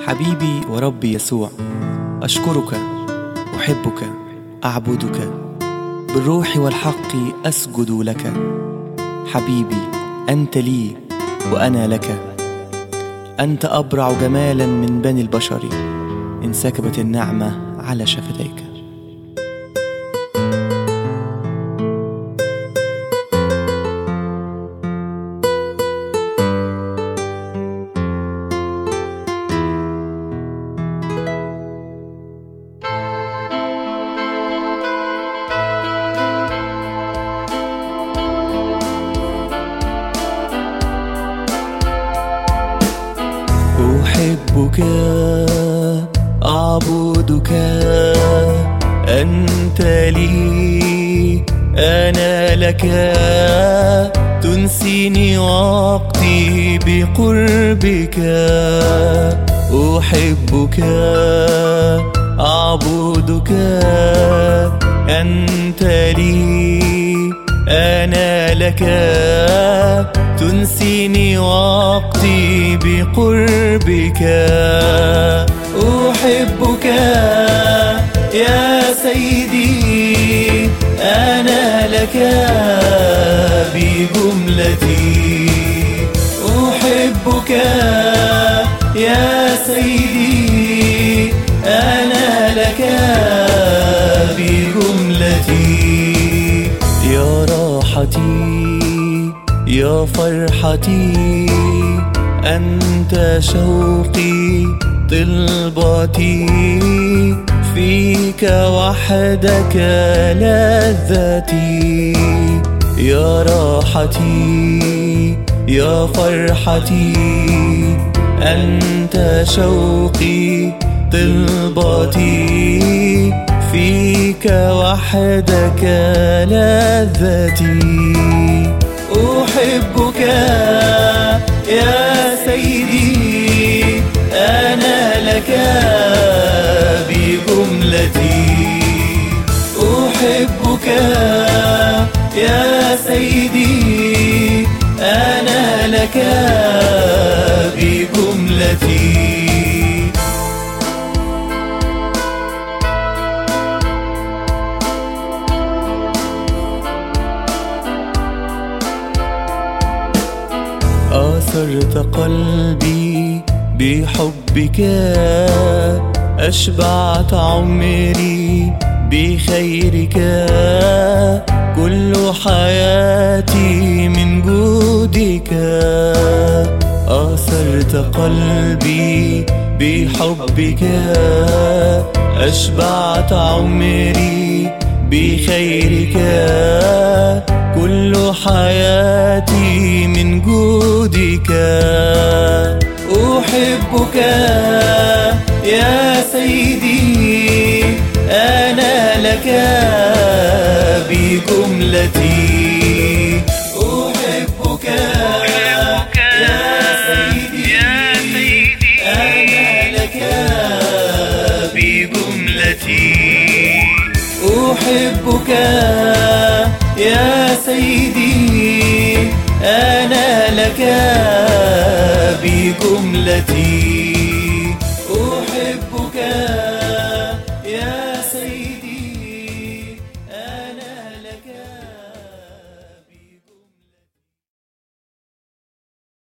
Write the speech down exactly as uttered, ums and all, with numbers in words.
حبيبي وربي يسوع، أشكرك، أحبك، أعبدك، بالروح والحق أسجد لك. حبيبي أنت لي وأنا لك، أنت أبرع جمالا من بني البشر، انسكبت النعمة على شفتيك. أحبك، أعبدك، أنت لي أنا لك، تنسيني وقتي بقربك. أحبك، أعبدك، أنت لي أنا لك، تنسيني وقتي بقربك. أحبك يا سيدي، أنا لك بجملتي. أحبك يا سيدي، أنا لك بجملتي. يا راحتي يا فرحتي، أنت شوقي طلبتي، فيك وحدك لذتي. يا راحتي يا فرحتي، أنت شوقي طلبتي، فيك وحدك لذتي. أحبك يا سيدي، أنا لك بجملتي. أحبك يا سيدي، أنا لك بجملتي. أسرت قلبي بحبك، أشبعت عمري بخيرك، كل حياتي من جودك. أسرت قلبي بحبك، أشبعت عمري بخيرك، كل حياتي من جودك. أحبك يا سيدي، أنا لك بجملتي. أحبك يا سيدي، أنا لك بجملتي. أحبك يا سيدي، أنا لك بجملتي.